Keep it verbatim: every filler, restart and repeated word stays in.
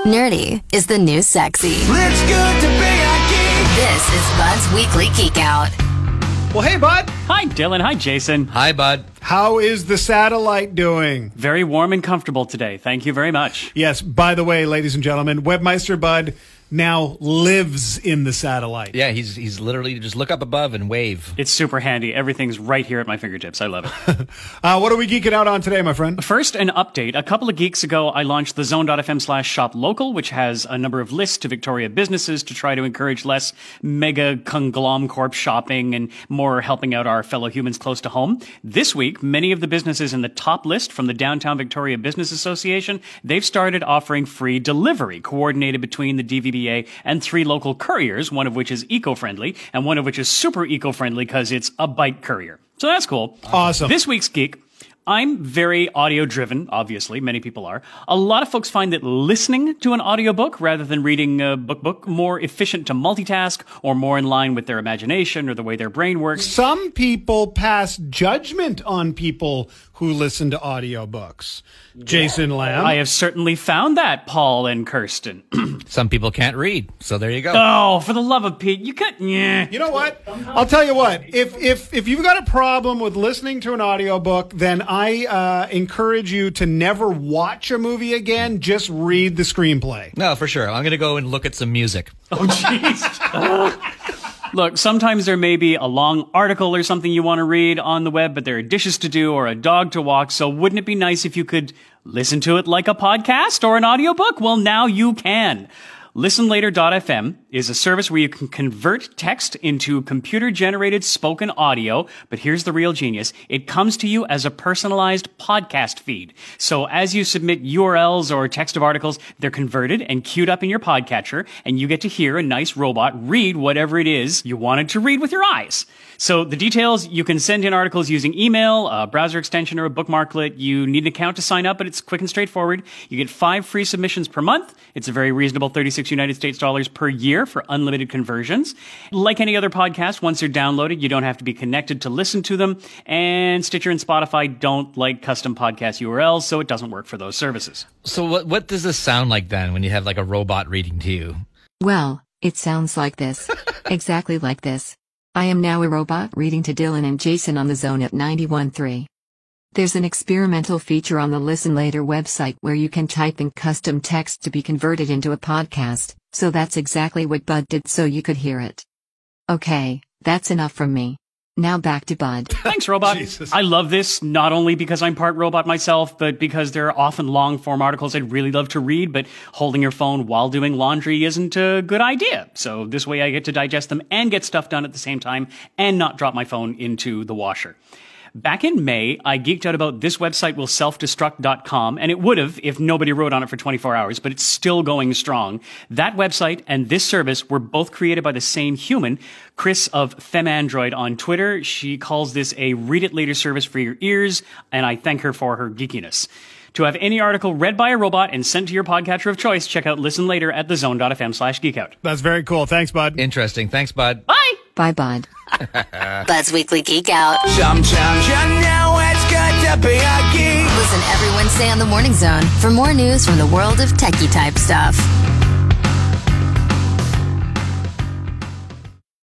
Nerdy is the new sexy. It's good to be a geek. This is Bud's Weekly Geek Out. Well, hey, Bud. Hi, Dylan. Hi, Jason. Hi, Bud. How is the satellite doing? Very warm and comfortable today. Thank you very much. Yes, by the way, ladies and gentlemen, Webmeister Bud now lives in the satellite. Yeah, he's he's literally just look up above and wave. It's super handy. Everything's right here at my fingertips. I love it. uh, what are we geeking out on today, my friend? First, an update. A couple of geeks ago, I launched the zone.fm slash shop local, which has a number of lists to Victoria businesses to try to encourage less mega conglom corp shopping and more helping out our fellow humans close to home. This week, many of the businesses in the top list from the Downtown Victoria Business Association, they've started offering free delivery coordinated between the D V B A and three local couriers, one of which is eco-friendly and one of which is super eco-friendly because it's a bike courier. So that's cool. Awesome. This week's geek. I'm very audio-driven, obviously. Many people are. A lot of folks find that listening to an audiobook rather than reading a book book more efficient to multitask or more in line with their imagination or the way their brain works. Some people pass judgment on people who listen to audiobooks. Jason Lamb. I have certainly found that, Paul and Kirsten. Some people can't read, so there you go. Oh, for the love of Pete, you can't... Yeah. You know what? I'll tell you what. If if if you've got a problem with listening to an audiobook, then I uh, encourage you to never watch a movie again. Just read the screenplay. No, for sure. I'm going to go and look at some music. Oh, jeez. Look, sometimes there may be a long article or something you want to read on the web, but there are dishes to do or a dog to walk, so wouldn't it be nice if you could listen to it like a podcast or an audiobook? Well, now you can. listen later dot f m is a service where you can convert text into computer-generated spoken audio, but here's the real genius. It comes to you as a personalized podcast feed. So as you submit U R Ls or text of articles, they're converted and queued up in your podcatcher, and you get to hear a nice robot read whatever it is you wanted to read with your eyes. So the details, you can send in articles using email, a browser extension, or a bookmarklet. You need an account to sign up, but it's quick and straightforward. You get five free submissions per month. It's a very reasonable thirty-six United States dollars per year for unlimited conversions. Like any other podcast, once they're downloaded, you don't have to be connected to listen to them. And Stitcher and Spotify don't like custom podcast U R Ls, so it doesn't work for those services. So what what does this sound like then when you have like a robot reading to you? Well, it sounds like this. Exactly like this. I am now a robot reading to Dylan and Jason on the Zone at ninety-one point three. There's an experimental feature on the Listen Later website where you can type in custom text to be converted into a podcast, so that's exactly what Bud did so you could hear it. Okay, that's enough from me. Now back to Bud. Thanks, Robot. Jesus. I love this, not only because I'm part robot myself, but because there are often long-form articles I'd really love to read, but holding your phone while doing laundry isn't a good idea. So this way I get to digest them and get stuff done at the same time and not drop my phone into the washer. Back in May, I geeked out about this website will self destruct dot com, and it would have if nobody wrote on it for twenty-four hours, but it's still going strong. That website and this service were both created by the same human, Chris of FemAndroid on Twitter. She calls this a read it later service for your ears, and I thank her for her geekiness. To have any article read by a robot and sent to your podcatcher of choice, check out Listen Later at the zone dot f m slash geekout. That's very cool. Thanks, Bud. Interesting. Thanks, Bud. Bye! Bye, Bud. Bud's Weekly Geek Out. Sometimes you know it's good to be a geek. Listen every Wednesday on The Morning Zone for more news from the world of techie type stuff.